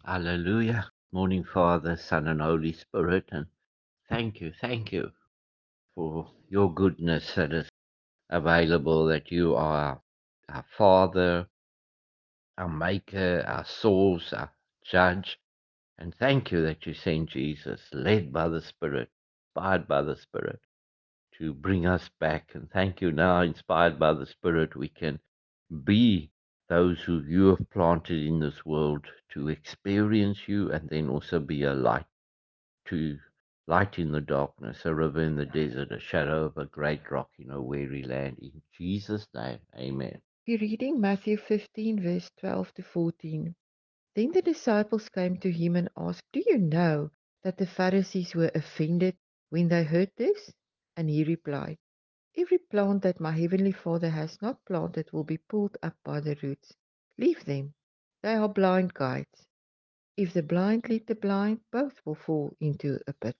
Hallelujah. Morning, Father, Son, and Holy Spirit. And thank you for your goodness that is available, that you are our Father, our Maker, our source, our Judge. And thank you that you sent Jesus, led by the Spirit, inspired by the Spirit, to bring us back. And thank you now, inspired by the Spirit, we can be those who you have planted in this world to experience you and then also be a light to light in the darkness, a river in the desert, a shadow of a great rock in a weary land. In Jesus' name, amen. We're reading Matthew 15, verse 12 to 14. Then the disciples came to him and asked, "Do you know that the Pharisees were offended when they heard this?" And he replied, "Every plant that my heavenly Father has not planted will be pulled up by the roots. Leave them. They are blind guides. If the blind lead the blind, both will fall into a pit."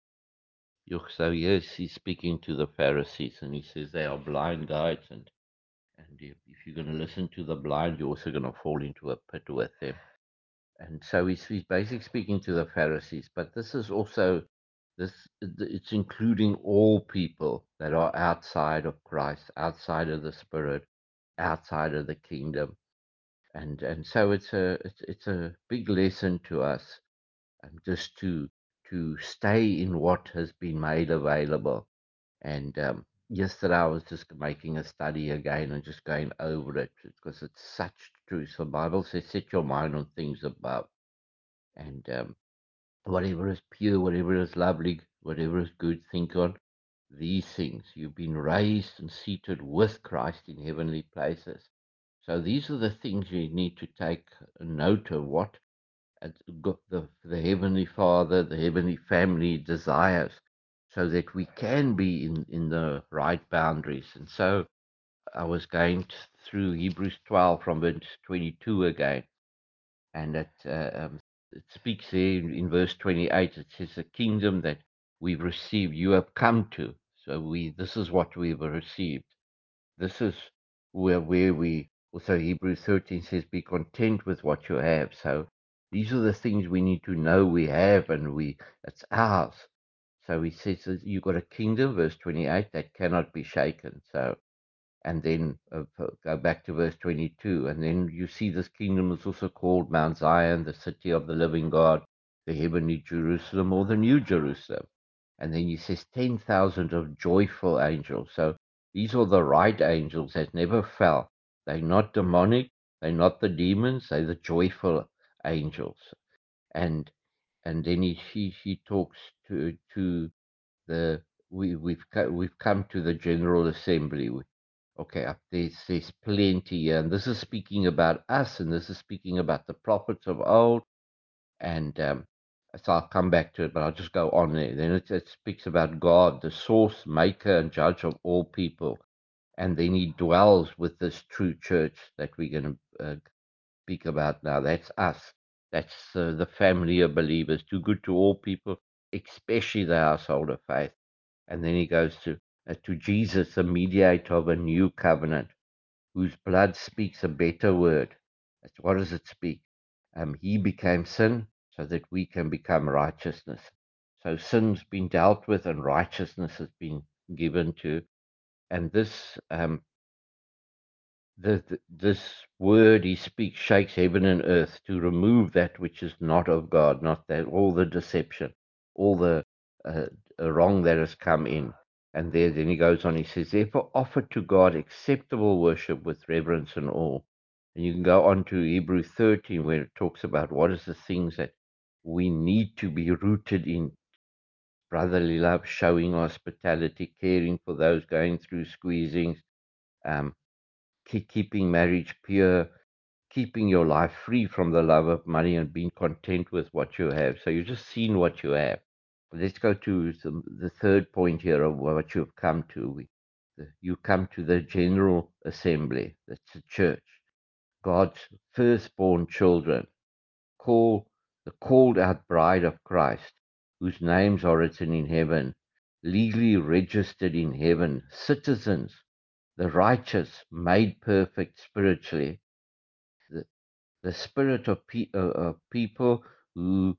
So yes, he's speaking to the Pharisees and he says they are blind guides, and if you're going to listen to the blind, you're also going to fall into a pit with them. And so he's basically speaking to the Pharisees, but this is also this it's including all people that are outside of Christ, outside of the Spirit, outside of the kingdom. And so it's a big lesson to us, just to stay in what has been made available. And yesterday I was just making a study again and just going over it because it's such truth. The Bible says, "Set your mind on things above," and whatever is pure, whatever is lovely, whatever is good, think on these things. You've been raised and seated with Christ in heavenly places. So these are the things you need to take note of, what the Heavenly Father, the Heavenly Family desires, so that we can be in the right boundaries. And so I was going through Hebrews 12 from verse 22 again, and it speaks there in verse 28. It says, "The kingdom that we've received, you have come to." So this is what we've received. This is where we also, Hebrews 13 says, "Be content with what you have." So these are the things we need to know we have, and it's ours. So he says that you've got a kingdom, verse 28, that cannot be shaken. So, and then go back to verse 22, and then you see this kingdom is also called Mount Zion, the city of the living God, the heavenly Jerusalem, or the new Jerusalem. And then he says 10,000 of joyful angels. So these are the right angels that never fell. They're not demonic, they're not the demons, they're the joyful angels. And then he talks to the we've come to the general assembly. Okay, there's plenty here, and this is speaking about us, and this is speaking about the prophets of old, and so I'll come back to it, but I'll just go on there. Then it speaks about God, the source, maker, and judge of all people, and then He dwells with this true church that we're going to speak about now. That's us. That's the family of believers, too good to all people, especially the household of faith. And then he goes to Jesus, the mediator of a new covenant, whose blood speaks a better word. What does it speak? He became sin so that we can become righteousness. So sin's been dealt with and righteousness has been given to. And this word he speaks shakes heaven and earth to remove that which is not of God, not that all the deception, all the uh, wrong that has come in. And then he goes on, he says, "Therefore offer to God acceptable worship with reverence and awe." And you can go on to Hebrew 13, where it talks about what is the things that we need to be rooted in: brotherly love, showing hospitality, caring for those going through squeezings, um, keeping marriage pure, keeping your life free from the love of money, and being content with what you have. So you've just seen what you have. Let's go to the third point here of what you've come to. You come to the general assembly, that's the church, God's firstborn children, call the called out bride of Christ, whose names are written in heaven, legally registered in heaven, citizens, the righteous made perfect spiritually, the spirit of people who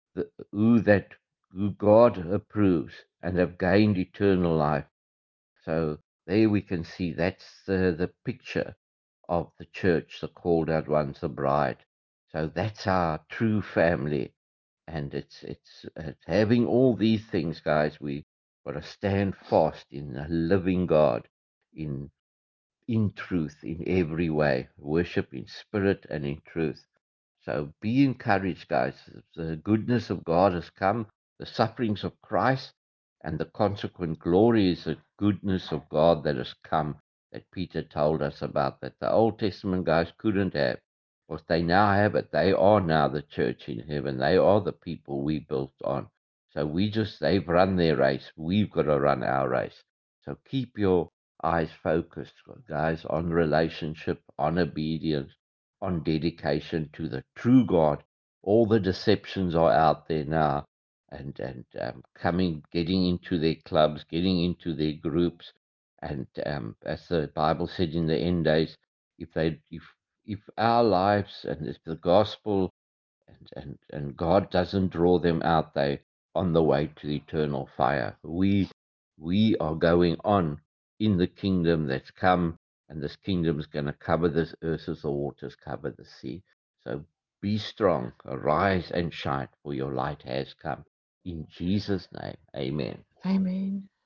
who God approves and have gained eternal life. So there we can see that's the picture of the church, the called out ones, the bride. So that's our true family, and it's having all these things, guys. We got to stand fast in the living God, in truth, in every way, worship in spirit and in truth. So be encouraged, guys. The goodness of God has come, the sufferings of Christ, and the consequent glory is the goodness of God that has come, that Peter told us about, that the Old Testament guys couldn't have. What they now have it, they are now the church in heaven. They are the people we built on. So they've run their race. We've got to run our race. So keep your eyes focused, guys, on relationship, on obedience, on dedication to the true God. All the deceptions are out there now, and getting into their clubs, getting into their groups, and as the Bible said in the end days, if they if our lives and if the gospel and God doesn't draw them out, they on the way to eternal fire. We are going on in the kingdom that's come, and this kingdom is going to cover this earth as the waters cover the sea. So be strong, arise and shine, for your light has come. In Jesus' name, amen. Amen.